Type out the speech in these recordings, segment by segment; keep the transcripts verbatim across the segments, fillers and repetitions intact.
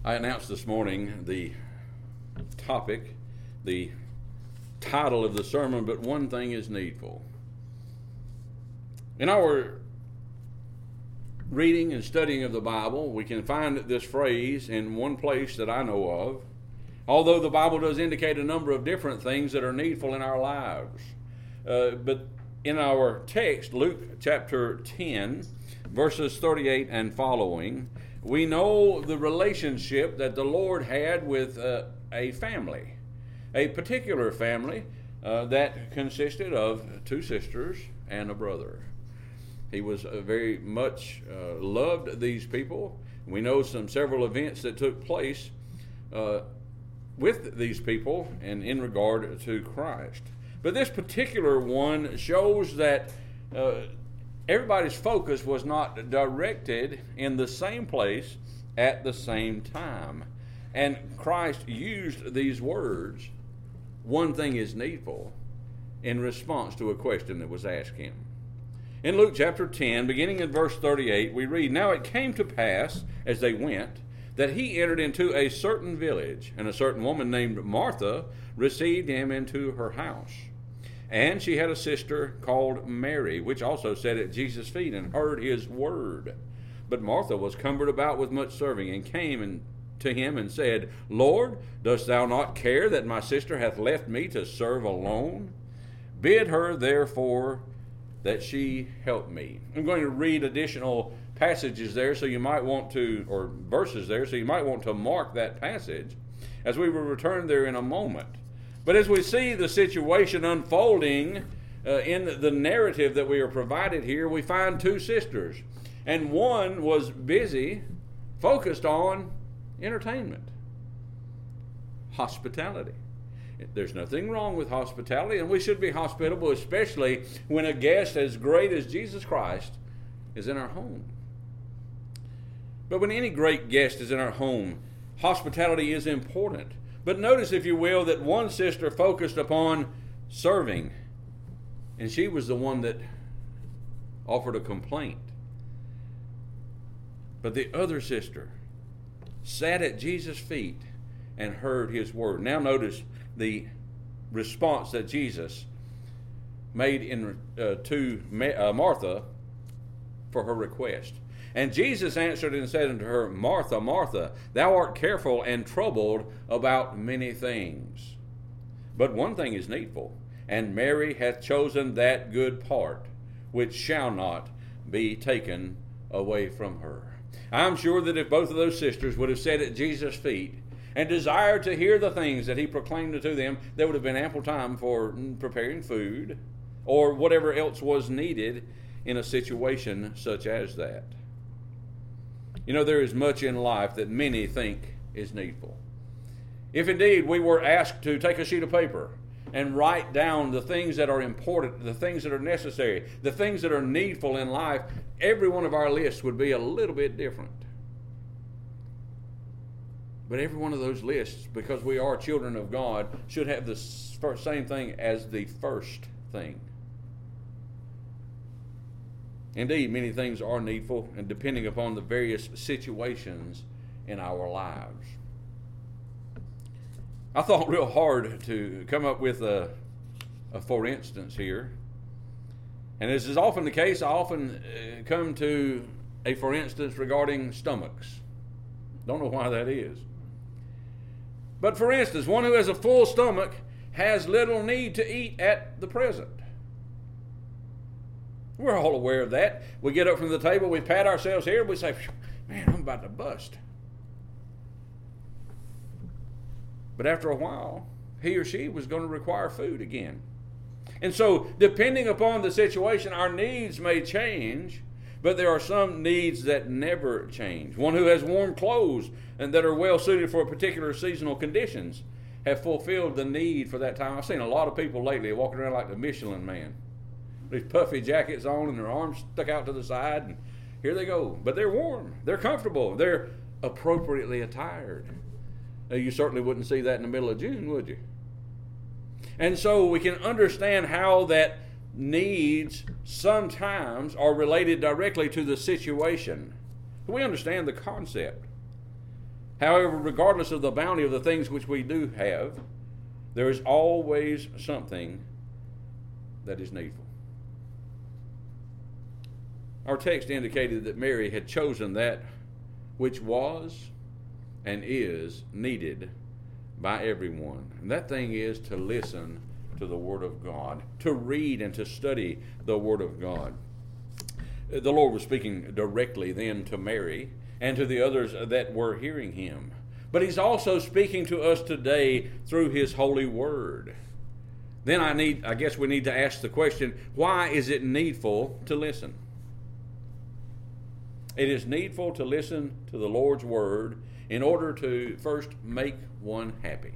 I announced this morning the topic, the title of the sermon, but one thing is needful. In our reading and studying of the Bible, we can find this phrase in one place that I know of, although the Bible does indicate a number of different things that are needful in our lives. Uh, but in our text, Luke chapter ten, verses thirty-eight and following, we know the relationship that the Lord had with uh, a family, a particular family uh, that consisted of two sisters and a brother. He was uh, very much uh, loved these people. We know some several events that took place uh, with these people and in regard to Christ. But this particular one shows that uh, everybody's focus was not directed in the same place at the same time. And Christ used these words, one thing is needful, in response to a question that was asked him. In Luke chapter ten, beginning in verse thirty-eight, we read, "Now it came to pass, as they went, that he entered into a certain village, and a certain woman named Martha received him into her house. And she had a sister called Mary, which also sat at Jesus' feet and heard his word. But Martha was cumbered about with much serving, and came and to him and said, Lord, dost thou not care that my sister hath left me to serve alone? Bid her therefore that she help me." I'm going to read additional passages there, so you might want to, or verses there, so you might want to mark that passage, as we will return there in a moment. But as we see the situation unfolding uh, in the narrative that we are provided here, we find two sisters. And one was busy, focused on entertainment, hospitality. There's nothing wrong with hospitality, and we should be hospitable, especially when a guest as great as Jesus Christ is in our home. But when any great guest is in our home, hospitality is important. But notice, if you will, that one sister focused upon serving, and she was the one that offered a complaint. But the other sister sat at Jesus' feet and heard his word. Now notice the response that Jesus made in uh, to Ma- uh, Martha for her request. "And Jesus answered and said unto her, Martha, Martha, thou art careful and troubled about many things. But one thing is needful, and Mary hath chosen that good part, which shall not be taken away from her." I'm sure that if both of those sisters would have sat at Jesus' feet and desired to hear the things that he proclaimed to them, there would have been ample time for preparing food or whatever else was needed in a situation such as that. You know, there is much in life that many think is needful. If indeed we were asked to take a sheet of paper and write down the things that are important, the things that are necessary, the things that are needful in life, every one of our lists would be a little bit different. But every one of those lists, because we are children of God, should have the same thing as the first thing. Indeed, many things are needful, and depending upon the various situations in our lives. I thought real hard to come up with a, a for instance here. And as is often the case, I often uh, come to a for instance regarding stomachs. Don't know why that is. But for instance, one who has a full stomach has little need to eat at the present. We're all aware of that. We get up from the table, we pat ourselves here, we say, man, I'm about to bust. But after a while, he or she was going to require food again. And so, depending upon the situation, our needs may change, but there are some needs that never change. One who has warm clothes and that are well suited for particular seasonal conditions have fulfilled the need for that time. I've seen a lot of people lately walking around like the Michelin Man. These puffy jackets on and their arms stuck out to the side, and here they go. But they're warm, they're comfortable, they're appropriately attired. Now, you certainly wouldn't see that in the middle of June, would you? And so we can understand how that needs sometimes are related directly to the situation. We understand the concept. However, regardless of the bounty of the things which we do have, there is always something that is needful. Our text indicated that Mary had chosen that which was and is needed by everyone. And that thing is to listen to the Word of God, to read and to study the Word of God. The Lord was speaking directly then to Mary and to the others that were hearing him. But he's also speaking to us today through his holy word. Then I need, I guess we need to ask the question, why is it needful to listen? It is needful to listen to the Lord's word in order to first make one happy.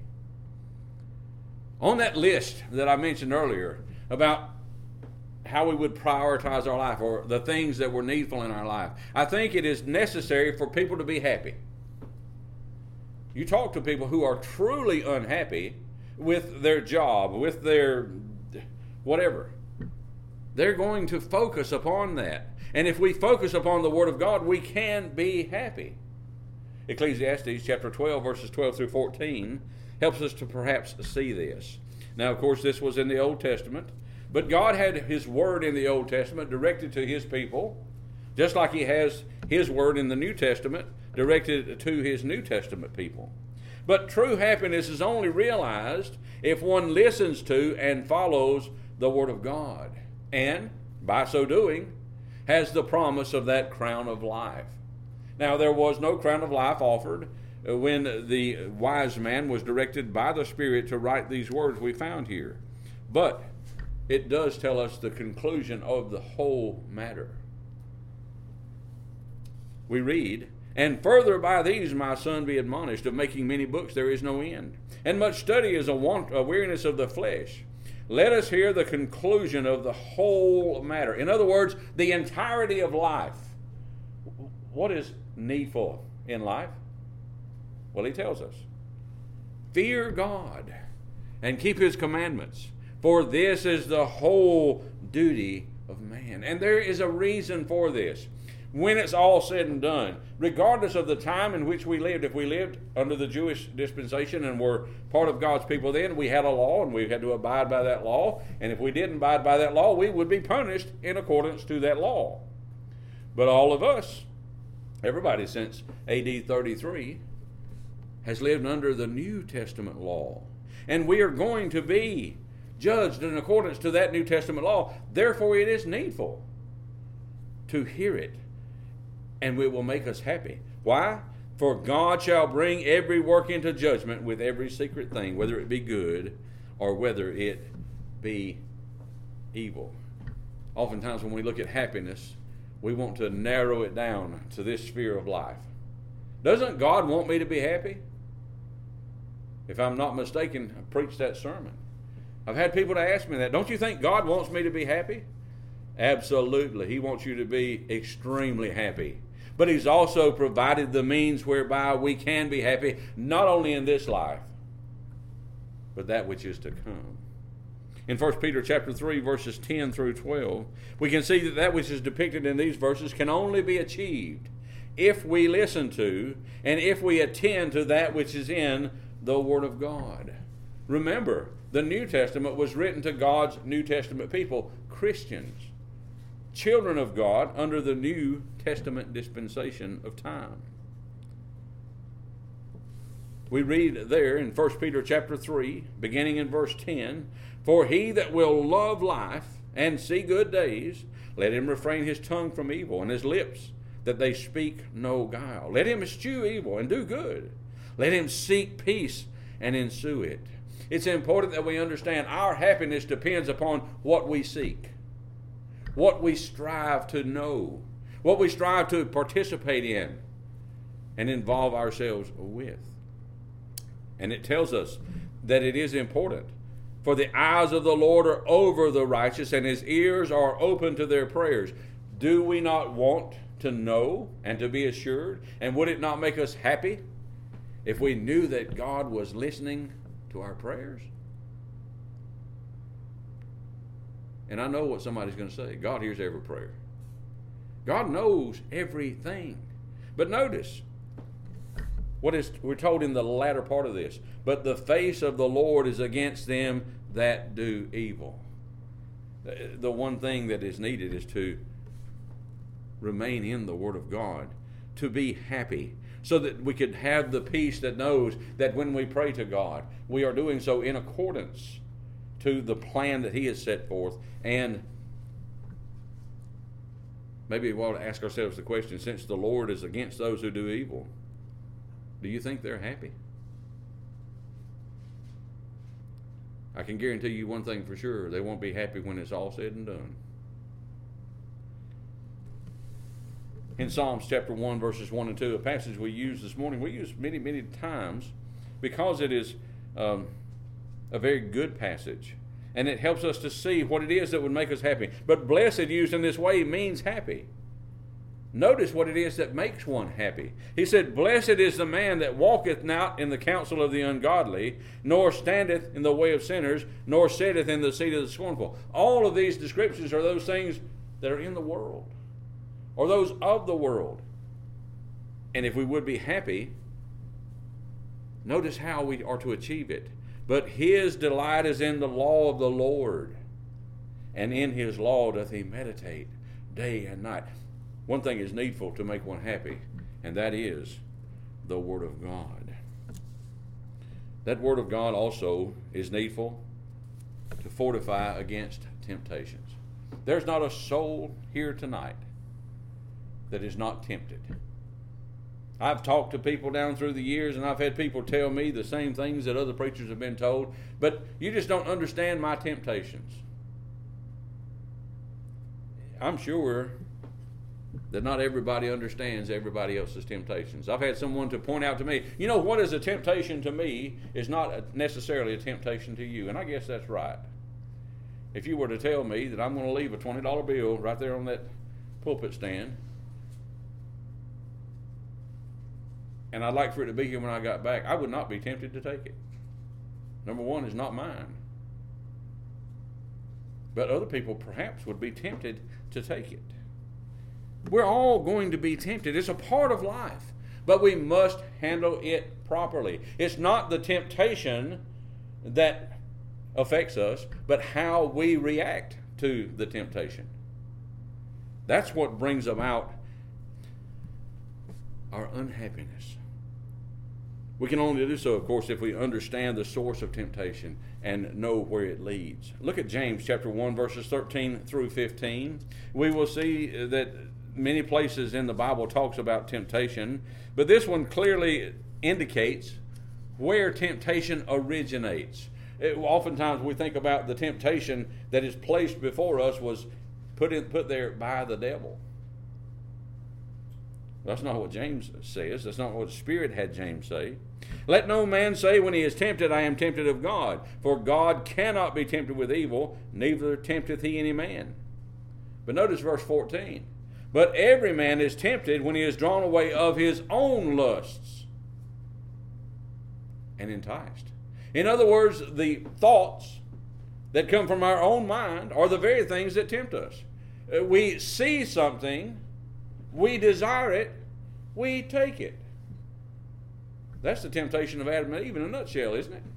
On that list that I mentioned earlier about how we would prioritize our life, or the things that were needful in our life, I think it is necessary for people to be happy. You talk to people who are truly unhappy with their job, with their whatever. They're going to focus upon that. And if we focus upon the Word of God, we can be happy. Ecclesiastes chapter twelve, verses twelve through fourteen, helps us to perhaps see this. Now, of course, this was in the Old Testament. But God had his word in the Old Testament directed to his people, just like he has his word in the New Testament directed to his New Testament people. But true happiness is only realized if one listens to and follows the Word of God, and by so doing has the promise of that crown of life. Now, there was no crown of life offered when the wise man was directed by the Spirit to write these words we found here. But it does tell us the conclusion of the whole matter. We read, "And further by these, my son, be admonished, of making many books there is no end. And much study is a, want, a weariness of the flesh. Let us hear the conclusion of the whole matter." In other words, the entirety of life. What is needful in life? Well, he tells us, fear God and keep his commandments, for this is the whole duty of man. And there is a reason for this. When it's all said and done, regardless of the time in which we lived, if we lived under the Jewish dispensation and were part of God's people then, we had a law and we had to abide by that law. And if we didn't abide by that law, we would be punished in accordance to that law. But all of us, everybody since A D thirty-three, has lived under the New Testament law. And we are going to be judged in accordance to that New Testament law. Therefore, it is needful to hear it, and it will make us happy. Why? For God shall bring every work into judgment with every secret thing, whether it be good or whether it be evil. Oftentimes when we look at happiness, we want to narrow it down to this sphere of life. Doesn't God want me to be happy? If I'm not mistaken, I preached that sermon. I've had people to ask me that. Don't you think God wants me to be happy? Absolutely. He wants you to be extremely happy. But he's also provided the means whereby we can be happy, not only in this life, but that which is to come. In First Peter chapter three, verses ten through twelve, we can see that that which is depicted in these verses can only be achieved if we listen to and if we attend to that which is in the Word of God. Remember, the New Testament was written to God's New Testament people, Christians, children of God under the New Testament dispensation of time. We read there in First Peter chapter three, beginning in verse ten, "For he that will love life and see good days, let him refrain his tongue from evil, and his lips that they speak no guile. Let him eschew evil and do good. Let him seek peace and ensue it." It's important that we understand our happiness depends upon what we seek, what we strive to know, what we strive to participate in and involve ourselves with. And it tells us that it is important. "For the eyes of the Lord are over the righteous, and his ears are open to their prayers." Do we not want to know and to be assured? And would it not make us happy if we knew that God was listening to our prayers? And I know what somebody's going to say. God hears every prayer. God knows everything. But notice, What is we're told in the latter part of this? But the face of the Lord is against them that do evil. The one thing that is needed is to remain in the Word of God, to be happy, so that we could have the peace that knows that when we pray to God, we are doing so in accordance to the plan that He has set forth. And maybe we ought to ask ourselves the question, since the Lord is against those who do evil, do you think they're happy? I can guarantee you one thing for sure, they won't be happy when it's all said and done. In Psalms chapter one, verses one and two, a passage we use this morning, we use many, many times because it is um, a very good passage. And it helps us to see what it is that would make us happy. But blessed, used in this way, means happy. Notice what it is that makes one happy. He said, blessed is the man that walketh not in the counsel of the ungodly, nor standeth in the way of sinners, nor sitteth in the seat of the scornful. All of these descriptions are those things that are in the world, or those of the world. And if we would be happy, notice how we are to achieve it. But his delight is in the law of the Lord, and in his law doth he meditate day and night. One thing is needful to make one happy, and that is the Word of God. That Word of God also is needful to fortify against temptations. There's not a soul here tonight that is not tempted. I've talked to people down through the years, and I've had people tell me the same things that other preachers have been told, but you just don't understand my temptations. I'm sure that not everybody understands everybody else's temptations. I've had someone to point out to me, you know, what is a temptation to me is not necessarily a temptation to you, and I guess that's right. If you were to tell me that I'm going to leave a twenty dollar bill right there on that pulpit stand, and I'd like for it to be here when I got back, I would not be tempted to take it. Number one, it's not mine. But other people perhaps would be tempted to take it. We're all going to be tempted. It's a part of life. But we must handle it properly. It's not the temptation that affects us, but how we react to the temptation. That's what brings about our unhappiness. We can only do so, of course, if we understand the source of temptation and know where it leads. Look at James chapter one, verses thirteen through fifteen. We will see that many places in the Bible talks about temptation, but this one clearly indicates where temptation originates. It, oftentimes we think about the temptation that is placed before us was put in, put there by the devil. That's not what James says. That's not what the Spirit had James say. Let no man say when he is tempted, I am tempted of God. For God cannot be tempted with evil, neither tempteth he any man. But notice verse fourteen. But every man is tempted when he is drawn away of his own lusts and enticed. In other words, the thoughts that come from our own mind are the very things that tempt us. We see something, we desire it, we take it. That's the temptation of Adam and Eve in a nutshell, isn't it?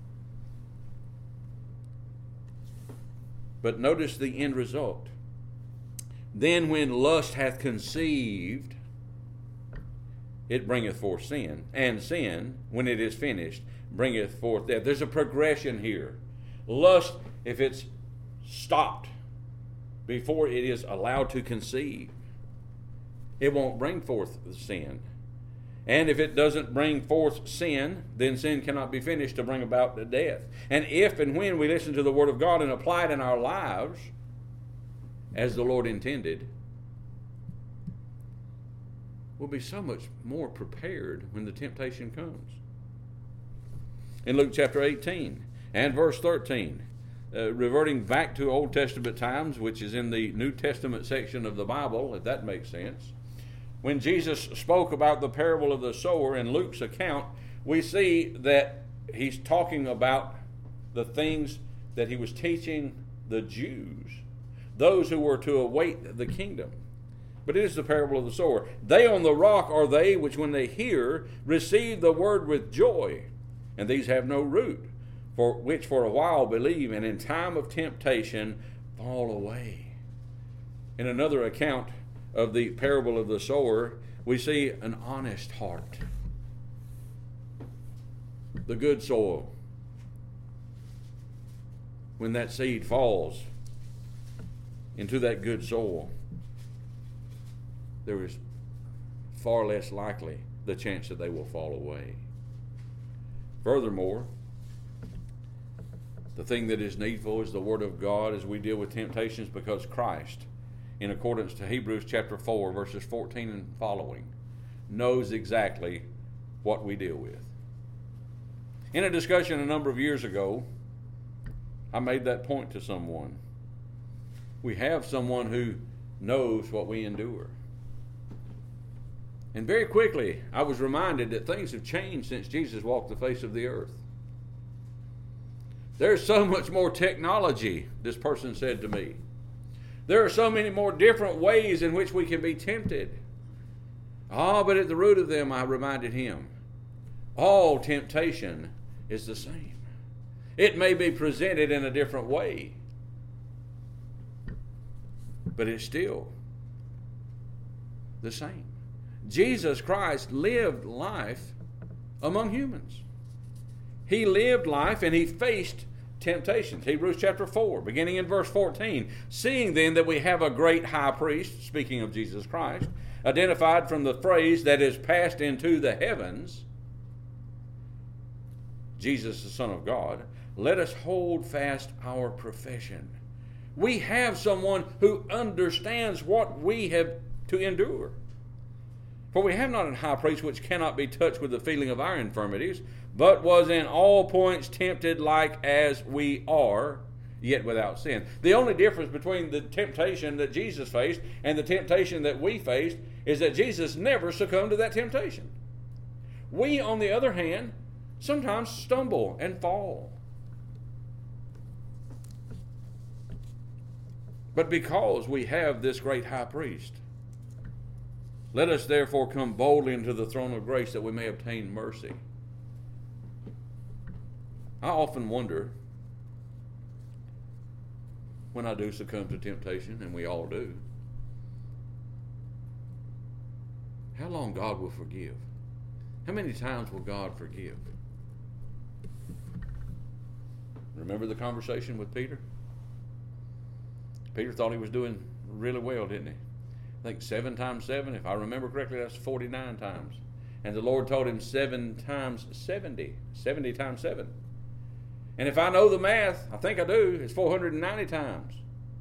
But notice the end result. Then when lust hath conceived, it bringeth forth sin. And sin, when it is finished, bringeth forth death. There's a progression here. Lust, if it's stopped before it is allowed to conceive, it won't bring forth sin. And if it doesn't bring forth sin, then sin cannot be finished to bring about the death. And if and when we listen to the Word of God and apply it in our lives, as the Lord intended, we'll be so much more prepared when the temptation comes. In Luke chapter eighteen and verse thirteen, uh, reverting back to Old Testament times, which is in the New Testament section of the Bible, if that makes sense, when Jesus spoke about the parable of the sower in Luke's account, we see that he's talking about the things that he was teaching the Jews, those who were to await the kingdom. but it is the parable of the sower. They on the rock are they which when they hear receive the word with joy, and these have no root, for which for a while believe, and in time of temptation fall away. In another account of the parable of the sower, we see an honest heart, the good soil. When that seed falls into that good soil, there is far less likely the chance that they will fall away. Furthermore, the thing that is needful is the Word of God as we deal with temptations, because Christ, in accordance to Hebrews chapter four, verses fourteen and following, knows exactly what we deal with. In a discussion a number of years ago, I made that point to someone. We have someone who knows what we endure. And very quickly, I was reminded that things have changed since Jesus walked the face of the earth. There's so much more technology, this person said to me. There are so many more different ways in which we can be tempted. Ah, but at the root of them, I reminded him, all temptation is the same. It may be presented in a different way, but it's still the same. Jesus Christ lived life among humans. He lived life and he faced temptations. Hebrews chapter four, beginning in verse fourteen. Seeing then that we have a great high priest, speaking of Jesus Christ, identified from the phrase that is passed into the heavens, Jesus the Son of God, let us hold fast our profession. We have someone who understands what we have to endure. For we have not a high priest which cannot be touched with the feeling of our infirmities, but was in all points tempted like as we are, yet without sin. The only difference between the temptation that Jesus faced and the temptation that we faced is that Jesus never succumbed to that temptation. We, on the other hand, sometimes stumble and fall. But because we have this great high priest, let us therefore come boldly into the throne of grace that we may obtain mercy. I often wonder, when I do succumb to temptation, and we all do, how long God will forgive. How many times will God forgive? Remember the conversation with Peter? Peter thought he was doing really well, didn't he? I think seven times seven, if I remember correctly, that's forty-nine times. And the Lord told him seven times seventy. seventy times seven. And if I know the math, I think I do, it's four hundred ninety times.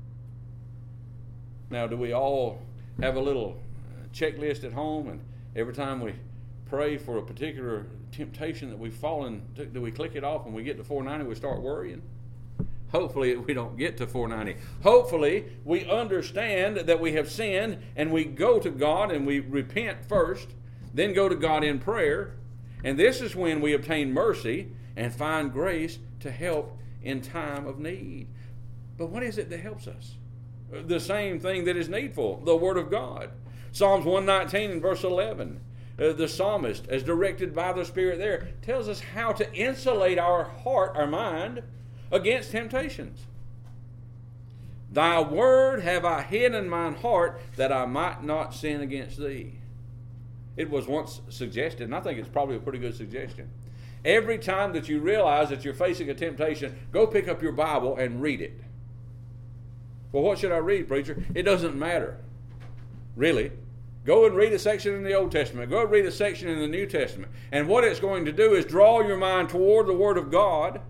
Now, do we all have a little checklist at home, and every time we pray for a particular temptation that we've fallen, do we click it off and we get to four ninety, we start worrying? Hopefully we don't get to four ninety. Hopefully we understand that we have sinned and we go to God and we repent first, then go to God in prayer, and this is when we obtain mercy and find grace to help in time of need. But what is it that helps us? The same thing that is needful, the Word of God. Psalms one nineteen and verse eleven. Uh, the psalmist, as directed by the Spirit there, tells us how to insulate our heart, our mind, against temptations. Thy word have I hid in mine heart, that I might not sin against thee. It was once suggested, and I think it's probably a pretty good suggestion. Every time that you realize that you're facing a temptation, go pick up your Bible and read it. Well, what should I read, preacher? It doesn't matter, really. Go and read a section in the Old Testament. Go and read a section in the New Testament. And what it's going to do is draw your mind toward the Word of God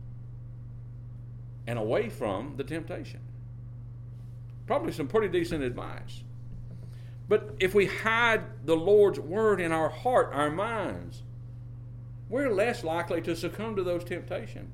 and away from the temptation. Probably some pretty decent advice. But if we hide the Lord's Word in our heart, our minds, we're less likely to succumb to those temptations.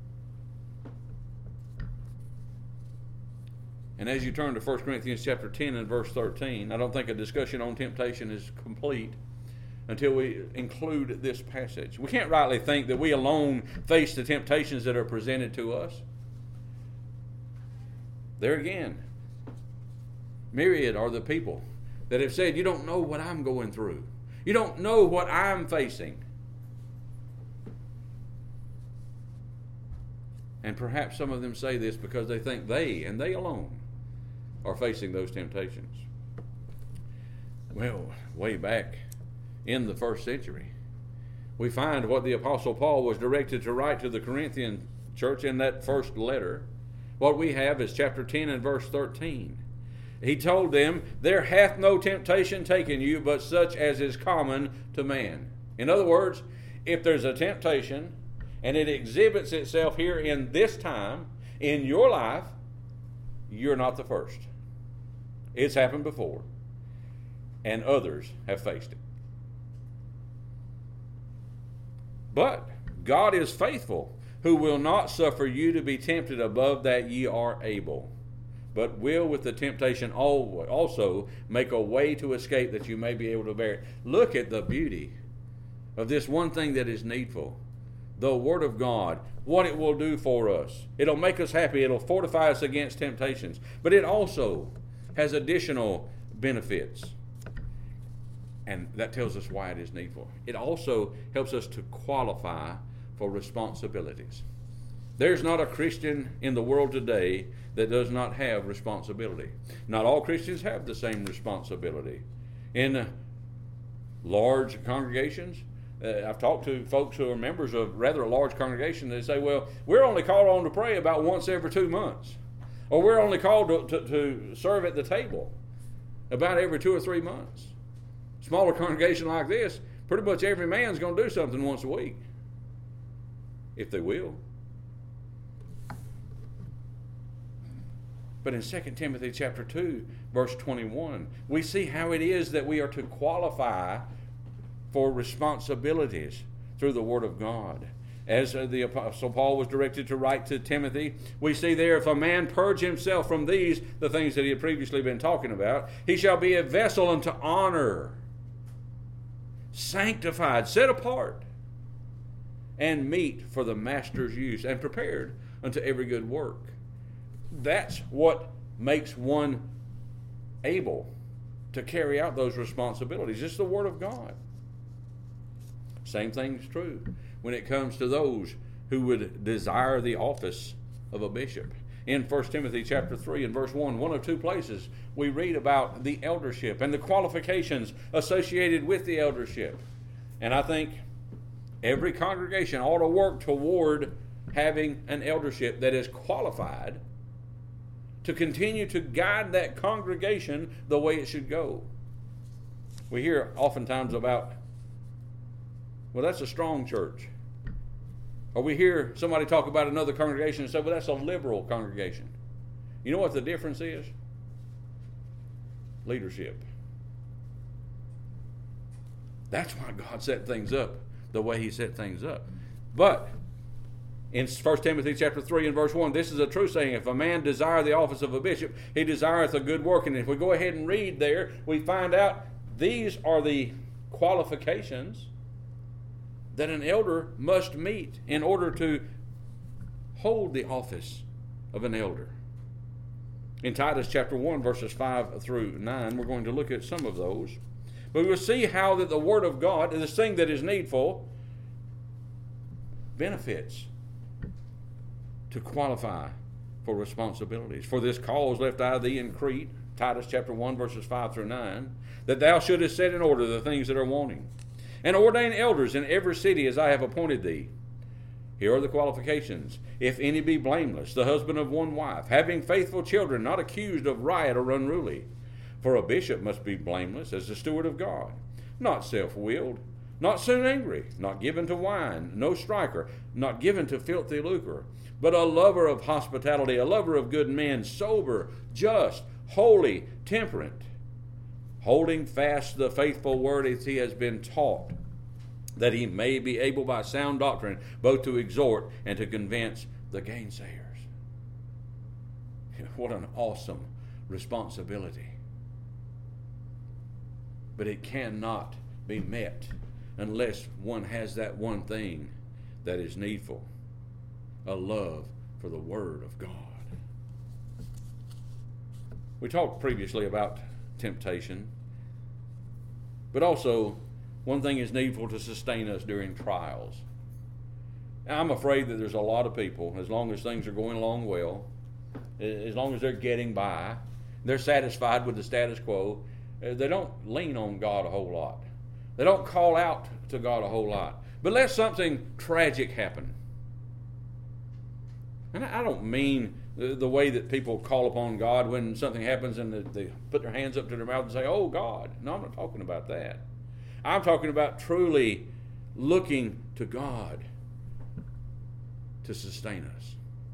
And as you turn to First Corinthians chapter ten and verse thirteen, I don't think a discussion on temptation is complete until we include this passage. We can't rightly think that we alone face the temptations that are presented to us. There again, myriad are the people that have said, you don't know what I'm going through. You don't know what I'm facing. And perhaps some of them say this because they think they, and they alone, are facing those temptations. Well, way back in the first century, we find what the Apostle Paul was directed to write to the Corinthian church in that first letter. What we have is chapter ten and verse thirteen. He told them, there hath no temptation taken you, but such as is common to man. In other words, if there's a temptation, and it exhibits itself here in this time, in your life, you're not the first. It's happened before, and others have faced it. But God is faithful, who will not suffer you to be tempted above that ye are able, but will with the temptation also make a way to escape, that you may be able to bear it. Look at the beauty of this one thing that is needful, the Word of God, what it will do for us. It'll make us happy. It'll fortify us against temptations. But it also has additional benefits. And that tells us why it is needful. It also helps us to qualify for responsibilities. There's not a Christian in the world today that does not have responsibility. Not all Christians have the same responsibility. In large congregations, uh, I've talked to folks who are members of rather a large congregation. They say, well, we're only called on to pray about once every two months. Or we're only called to, to, to serve at the table about every two or three months. Smaller congregation like this, pretty much every man's going to do something once a week, if they will. But in Second Timothy chapter two, verse twenty-one, we see how it is that we are to qualify for responsibilities through the Word of God. As the Apostle Paul was directed to write to Timothy, we see there, if a man purge himself from these, the things that he had previously been talking about, he shall be a vessel unto honor, sanctified, set apart, and meet for the master's use, and prepared unto every good work. That's what makes one able to carry out those responsibilities. It's the Word of God. Same thing's true when it comes to those who would desire the office of a bishop. In First Timothy chapter three and verse one, one of two places, we read about the eldership and the qualifications associated with the eldership. And I think every congregation ought to work toward having an eldership that is qualified to continue to guide that congregation the way it should go. We hear oftentimes about, well, that's a strong church. Or we hear somebody talk about another congregation and say, well, that's a liberal congregation. You know what the difference is? Leadership. That's why God set things up the way He set things up. But in First Timothy chapter three and verse one, this is a true saying, if a man desire the office of a bishop, he desireth a good work. And if we go ahead and read there, we find out these are the qualifications that an elder must meet in order to hold the office of an elder. In Titus chapter one, verses five through nine, we're going to look at some of those. But we'll see how that the Word of God, this thing that is needful, benefits to qualify for responsibilities. For this cause left I thee in Crete, Titus chapter one, verses five through nine, that thou shouldest set in order the things that are wanting, and ordain elders in every city as I have appointed thee. Here are the qualifications. If any be blameless, the husband of one wife, having faithful children, not accused of riot or unruly. For a bishop must be blameless as the steward of God, not self-willed, not soon angry, not given to wine, no striker, not given to filthy lucre, but a lover of hospitality, a lover of good men, sober, just, holy, temperate, holding fast the faithful word as he has been taught, that he may be able by sound doctrine both to exhort and to convince the gainsayers. What an awesome responsibility. But it cannot be met unless one has that one thing that is needful, a love for the Word of God. We talked previously about temptation, But also, one thing is needful to sustain us during trials. I'm afraid that there's a lot of people, as long as things are going along well, as long as they're getting by, they're satisfied with the status quo, they don't lean on God a whole lot. They don't call out to God a whole lot. But let something tragic happen. And I don't mean the, the way that people call upon God when something happens and they, they put their hands up to their mouth and say, "Oh, God." No, I'm not talking about that. I'm talking about truly looking to God to sustain us.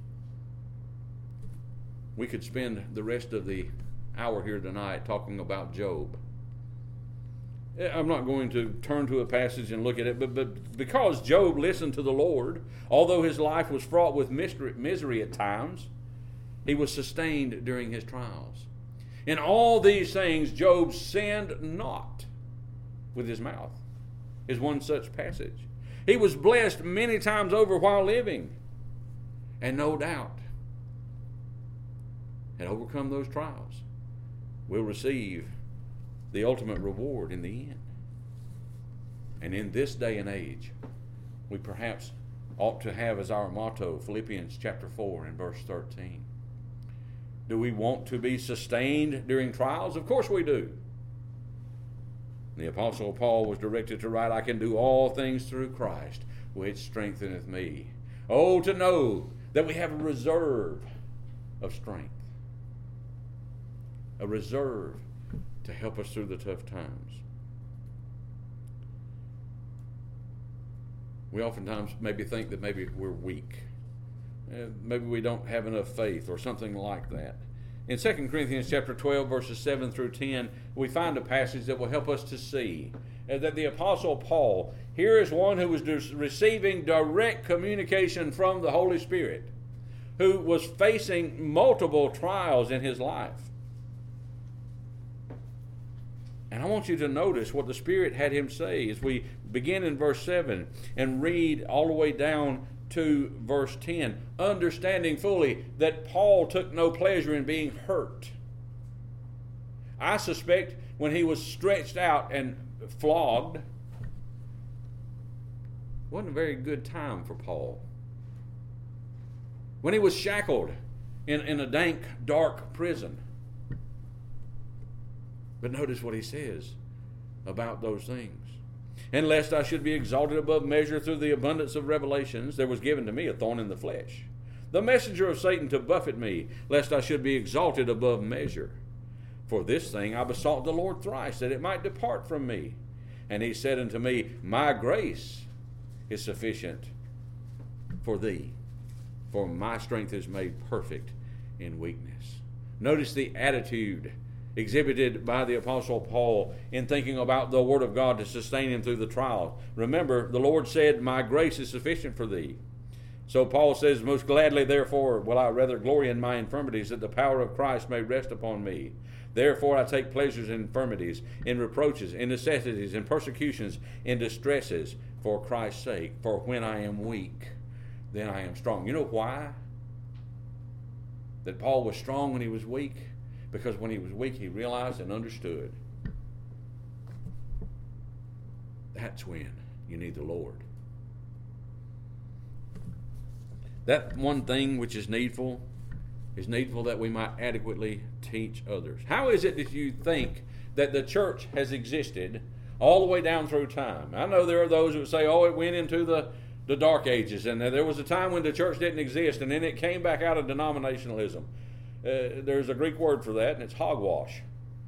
We could spend the rest of the hour here tonight talking about Job. I'm not going to turn to a passage and look at it, but, but because Job listened to the Lord, although his life was fraught with mystery, misery at times, he was sustained during his trials. In all these things, Job sinned not with his mouth, is one such passage. He was blessed many times over while living, and no doubt had overcome those trials, will receive the ultimate reward in the end. And in this day and age, we perhaps ought to have as our motto Philippians chapter four and verse thirteen. Do we want to be sustained during trials? Of course we do. The Apostle Paul was directed to write, "I can do all things through Christ, which strengtheneth me." Oh, to know that we have a reserve of strength. A reserve to help us through the tough times. We oftentimes maybe think that maybe we're weak. Uh, maybe we don't have enough faith or something like that. In Second Corinthians chapter twelve, verses seven through ten, we find a passage that will help us to see uh, that the Apostle Paul, here is one who was receiving direct communication from the Holy Spirit, who was facing multiple trials in his life. And I want you to notice what the Spirit had him say as we begin in verse seven and read all the way down to verse ten, understanding fully that Paul took no pleasure in being hurt. I suspect when he was stretched out and flogged, it wasn't a very good time for Paul. When he was shackled in, in a dank, dark prison. But notice what he says about those things. "And lest I should be exalted above measure through the abundance of revelations, there was given to me a thorn in the flesh, the messenger of Satan to buffet me, lest I should be exalted above measure. For this thing I besought the Lord thrice, that it might depart from me. And he said unto me, My grace is sufficient for thee, for my strength is made perfect in weakness." Notice the attitude exhibited by the Apostle Paul in thinking about the Word of God to sustain him through the trial. Remember, the Lord said, "My grace is sufficient for thee." So Paul says, "Most gladly, therefore, will I rather glory in my infirmities, that the power of Christ may rest upon me. Therefore I take pleasures in infirmities, in reproaches, in necessities, in persecutions, in distresses, for Christ's sake. For when I am weak, then I am strong." You know why? That Paul was strong when he was weak? Because when he was weak, he realized and understood. That's when you need the Lord. That one thing which is needful is needful that we might adequately teach others. How is it that you think that the church has existed all the way down through time? I know there are those who say, oh, it went into the, the dark ages, and there was a time when the church didn't exist, and then it came back out of denominationalism. Uh, there's a Greek word for that, and it's hogwash.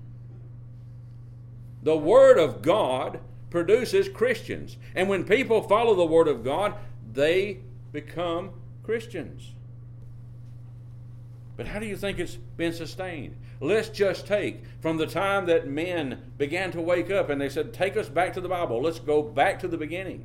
The Word of God produces Christians. And when people follow the Word of God, they become Christians. But how do you think it's been sustained? Let's just take from the time that men began to wake up and they said, take us back to the Bible. Let's go back to the beginning.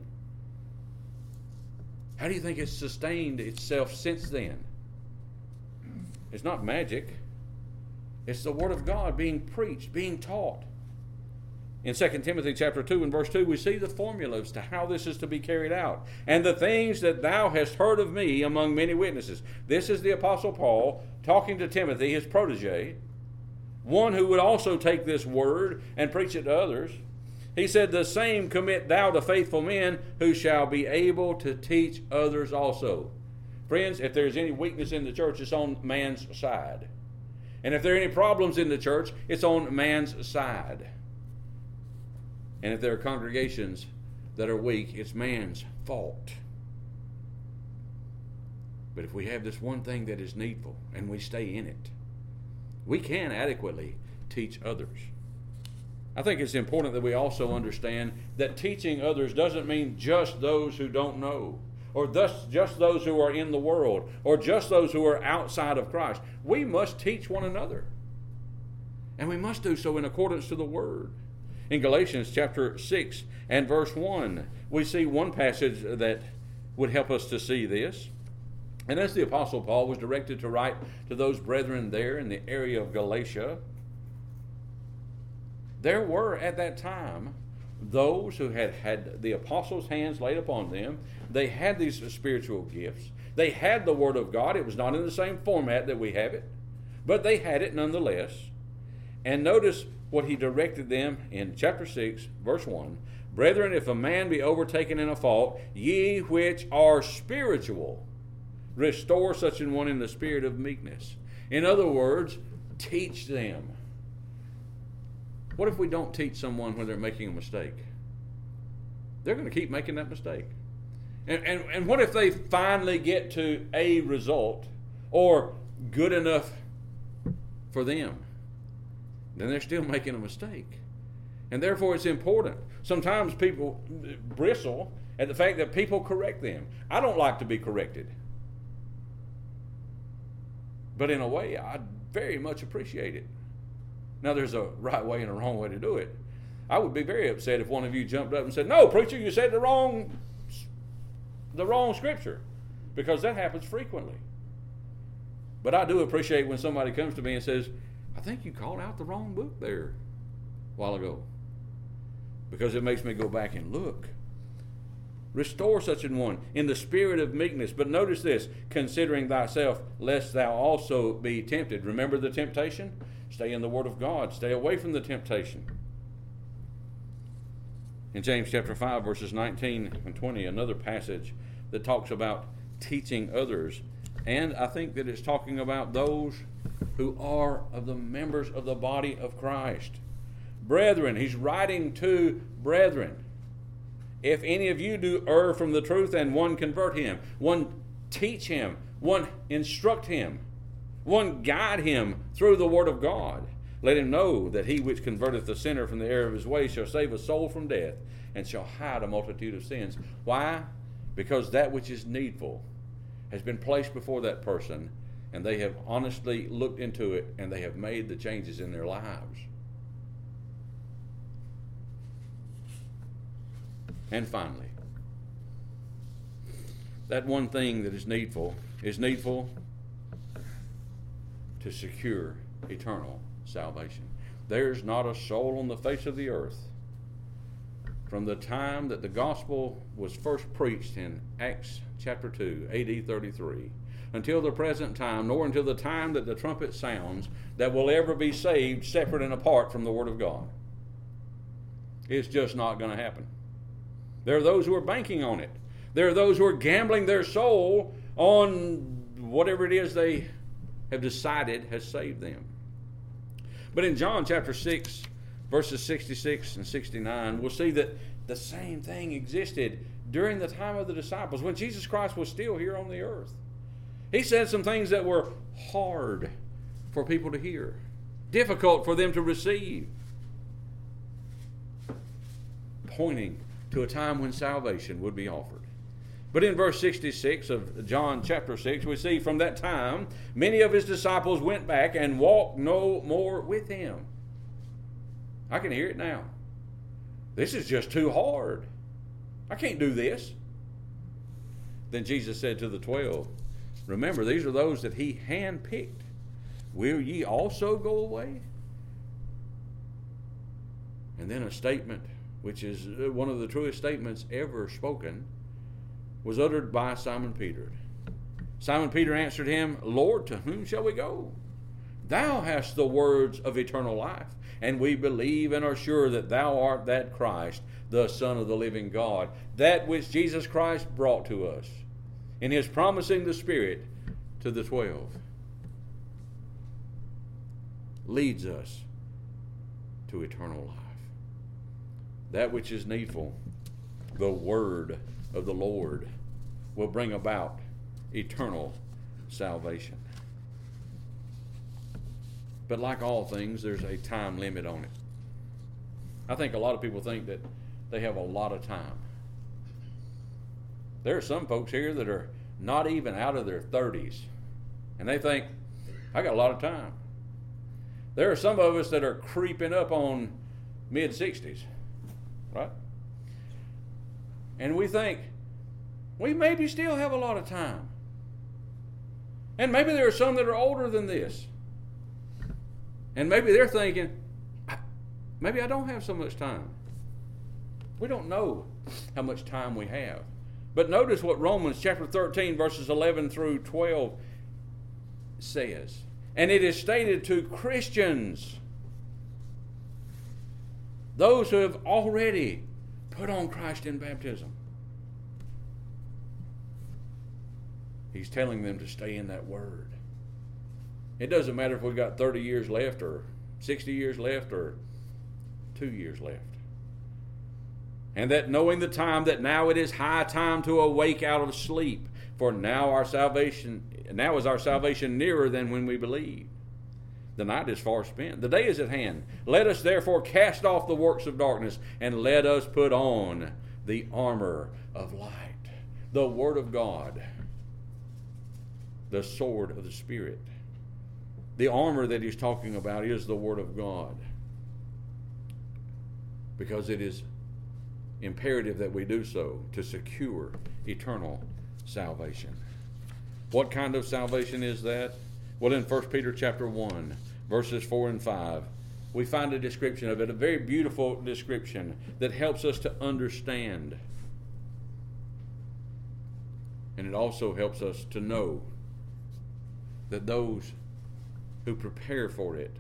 How do you think it's sustained itself since then? It's not magic. It's the Word of God being preached, being taught. In Second Timothy chapter two and verse two, we see the formula as to how this is to be carried out. "And the things that thou hast heard of me among many witnesses." This is the Apostle Paul talking to Timothy, his protege, one who would also take this word and preach it to others. He said, the same commit thou to faithful men who shall be able to teach others also. Friends, if there's any weakness in the church, it's on man's side. And if there are any problems in the church, it's on man's side. And if there are congregations that are weak, it's man's fault. But if we have this one thing that is needful and we stay in it, we can adequately teach others. I think it's important that we also understand that teaching others doesn't mean just those who don't know, or thus just those who are in the world, or just those who are outside of Christ. We must teach one another. And we must do so in accordance to the Word. In Galatians chapter six and verse one, we see one passage that would help us to see this. And as the Apostle Paul was directed to write to those brethren there in the area of Galatia, there were at that time those who had had the apostles' hands laid upon them. They had these spiritual gifts. They had the Word of God. It was not in the same format that we have it, but they had it nonetheless. And notice what he directed them in chapter six, verse one. Brethren, if a man be overtaken in a fault, ye which are spiritual, restore such an one in the spirit of meekness. In other words, teach them. What if we don't teach someone when they're making a mistake? They're going to keep making that mistake. And, and, and what if they finally get to a result, or good enough for them? Then they're still making a mistake. And therefore it's important. Sometimes people bristle at the fact that people correct them. I don't like to be corrected. But in a way, I very much appreciate it. Now, there's a right way and a wrong way to do it. I would be very upset if one of you jumped up and said, no, preacher, you said the wrong, the wrong scripture. Because that happens frequently. But I do appreciate when somebody comes to me and says, I think you called out the wrong book there a while ago. Because it makes me go back and look. Restore such an one in the spirit of meekness. But notice this, considering thyself, lest thou also be tempted. Remember the temptation? Stay in the Word of God. Stay away from the temptation. In James chapter five, verses nineteen and twenty, another passage that talks about teaching others. And I think that it's talking about those who are of the members of the body of Christ. Brethren, he's writing to brethren. If any of you do err from the truth, and one convert him, one teach him, one instruct him, one guide him through the word of God, let him know that he which converteth the sinner from the error of his way shall save a soul from death, and shall hide a multitude of sins. Why? Because that which is needful has been placed before that person, and they have honestly looked into it, and they have made the changes in their lives. And finally, that one thing that is needful is needful to secure eternal salvation. There's not a soul on the face of the earth from the time that the gospel was first preached in Acts chapter two, A D thirty-three, until the present time, nor until the time that the trumpet sounds, that will ever be saved separate and apart from the Word of God. It's just not going to happen. There are those who are banking on it. There are those who are gambling their soul on whatever it is they have decided has saved them. But in John chapter six, verses sixty-six and sixty-nine, we'll see that the same thing existed during the time of the disciples, when Jesus Christ was still here on the earth. He said some things that were hard for people to hear, difficult for them to receive, pointing to a time when salvation would be offered. But in verse sixty-six of John chapter six, we see from that time, many of his disciples went back and walked no more with him. I can hear it now. This is just too hard. I can't do this. Then Jesus said to the twelve, remember, these are those that he handpicked. Will ye also go away? And then a statement, which is one of the truest statements ever spoken, was uttered by Simon Peter. Simon Peter answered him, Lord, to whom shall we go? Thou hast the words of eternal life, and we believe and are sure that thou art that Christ, the Son of the living God, that which Jesus Christ brought to us in his promising the Spirit to the twelve. Leads us to eternal life. That which is needful, the word of the Lord, will bring about eternal salvation. But like all things, there's a time limit on it. I think a lot of people think that they have a lot of time. There are some folks here that are not even out of their thirties, and they think, I got a lot of time. There are some of us that are creeping up on mid-sixties, right? And we think, we maybe still have a lot of time. And maybe there are some that are older than this. And maybe they're thinking, maybe I don't have so much time. We don't know how much time we have. But notice what Romans chapter thirteen, verses eleven through twelve says. And it is stated to Christians, those who have already put on Christ in baptism. He's telling them to stay in that word. It doesn't matter if we've got thirty years left or sixty years left or two years left. And that knowing the time that now it is high time to awake out of sleep, for now our salvation, now is our salvation nearer than when we believed. The night is far spent. The day is at hand. Let us therefore cast off the works of darkness, and let us put on the armor of light, the Word of God, the sword of the Spirit. The armor that he's talking about is the Word of God, because it is imperative that we do so to secure eternal salvation. What kind of salvation is that? Well, in First Peter chapter one, verses four and five, we find a description of it, a very beautiful description that helps us to understand. And it also helps us to know that those who prepare for it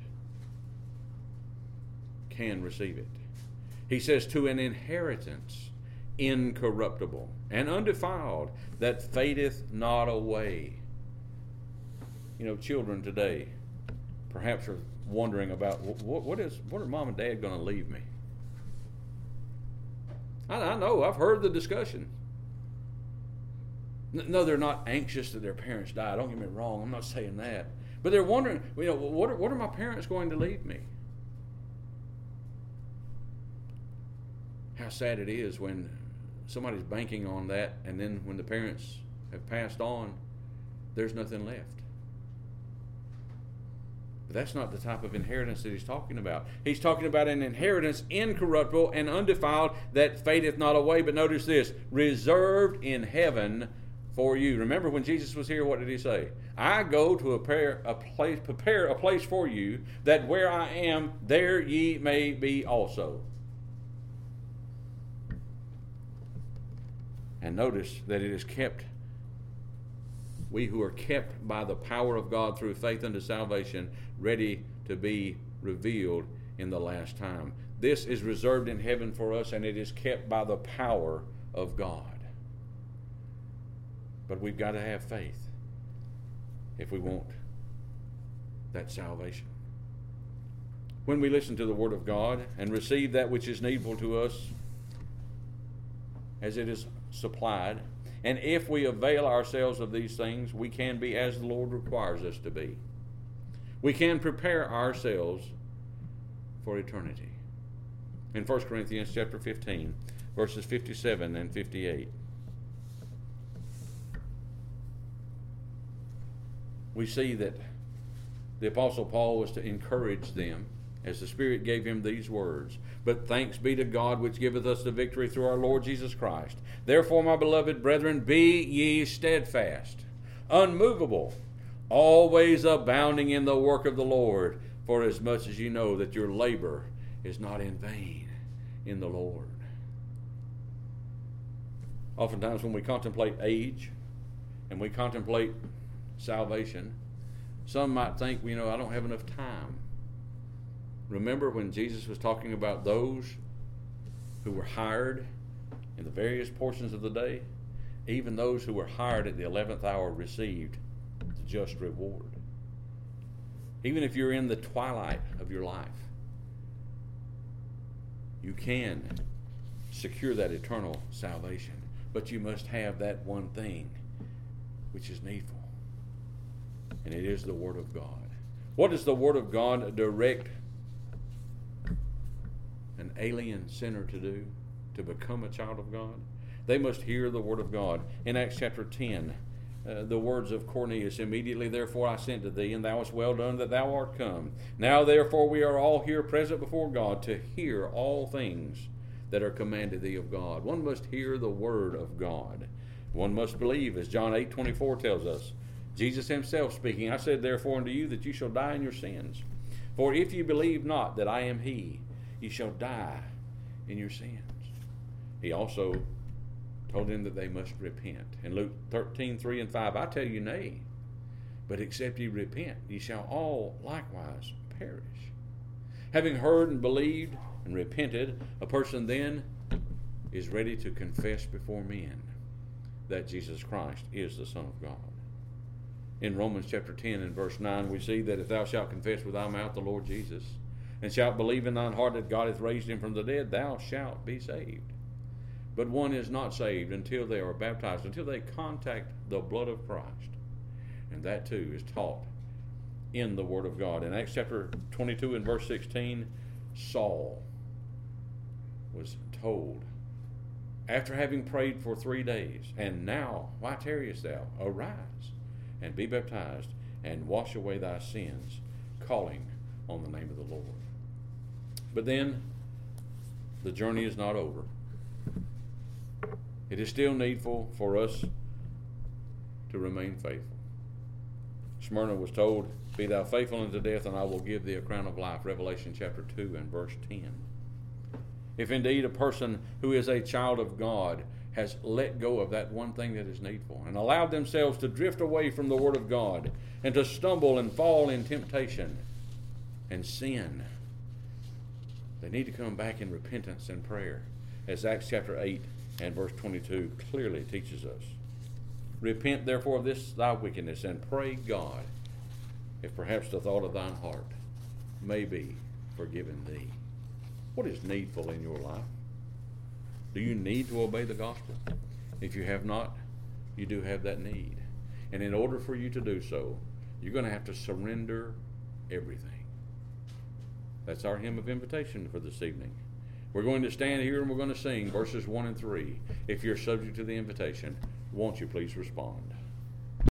can receive it. He says, to an inheritance incorruptible and undefiled, that fadeth not away. You know, children today perhaps are wondering about what, what is what are mom and dad going to leave me? I, I know, I've heard the discussion. No, they're not anxious that their parents die. Don't get me wrong, I'm not saying that. But they're wondering, you know, what are, what are my parents going to leave me? How sad it is when somebody's banking on that, and then when the parents have passed on, there's nothing left. But that's not the type of inheritance that he's talking about. He's talking about an inheritance incorruptible and undefiled, that fadeth not away. But notice this, reserved in heaven for you. Remember when Jesus was here, what did he say? I go to prepare a place, prepare a place for you, that where I am, there ye may be also. And notice that it is kept, we who are kept by the power of God through faith unto salvation, ready to be revealed in the last time. This is reserved in heaven for us, and it is kept by the power of God. But we've got to have faith if we want that salvation. When we listen to the Word of God and receive that which is needful to us as it is supplied, and if we avail ourselves of these things, we can be as the Lord requires us to be. We can prepare ourselves for eternity. In First Corinthians chapter fifteen, verses fifty-seven and fifty-eight, we see that the Apostle Paul was to encourage them as the Spirit gave him these words. But thanks be to God which giveth us the victory through our Lord Jesus Christ. Therefore, my beloved brethren, be ye steadfast, unmovable, always abounding in the work of the Lord, for as much as you know that your labor is not in vain in the Lord. Oftentimes when we contemplate age and we contemplate salvation, Some might think, you know, I don't have enough time. Remember when Jesus was talking about those who were hired in the various portions of the day? Even those who were hired at the eleventh hour received the just reward. Even if you're in the twilight of your life, you can secure that eternal salvation. But you must have that one thing which is needful. And it is the Word of God. What does the Word of God direct an alien sinner to do? To become a child of God? They must hear the Word of God. In Acts chapter ten, uh, the words of Cornelius, immediately therefore I sent to thee, and thou hast well done that thou art come. Now therefore we are all here present before God to hear all things that are commanded thee of God. One must hear the Word of God. One must believe, as John eight twenty-four tells us. Jesus himself speaking, I said therefore unto you that you shall die in your sins. For if you believe not that I am he, ye shall die in your sins. He also told them that they must repent. In Luke thirteen, three and five, I tell you nay, but except ye repent, ye shall all likewise perish. Having heard and believed and repented, a person then is ready to confess before men that Jesus Christ is the Son of God. In Romans chapter ten and verse nine, we see that if thou shalt confess with thy mouth the Lord Jesus, and shalt believe in thine heart that God hath raised him from the dead, thou shalt be saved. But one is not saved until they are baptized, until they contact the blood of Christ. And that too is taught in the Word of God. In Acts chapter twenty-two and verse sixteen, Saul was told, after having prayed for three days, and now, why tarriest thou? Arise and be baptized and wash away thy sins, calling on the name of the Lord. But then, the journey is not over. It is still needful for us to remain faithful. Smyrna was told, be thou faithful unto death, and I will give thee a crown of life. Revelation chapter two and verse ten. If indeed a person who is a child of God has let go of that one thing that is needful and allowed themselves to drift away from the Word of God and to stumble and fall in temptation and sin, they need to come back in repentance and prayer, as Acts chapter eight and verse twenty-two clearly teaches us. Repent therefore of this thy wickedness, and pray God, if perhaps the thought of thine heart may be forgiven thee. What is needful in your life? Do you need to obey the gospel? If you have not, you do have that need. And in order for you to do so, you're going to have to surrender everything. That's our hymn of invitation for this evening. We're going to stand here and we're going to sing verses one and three. If you're subject to the invitation, won't you please respond?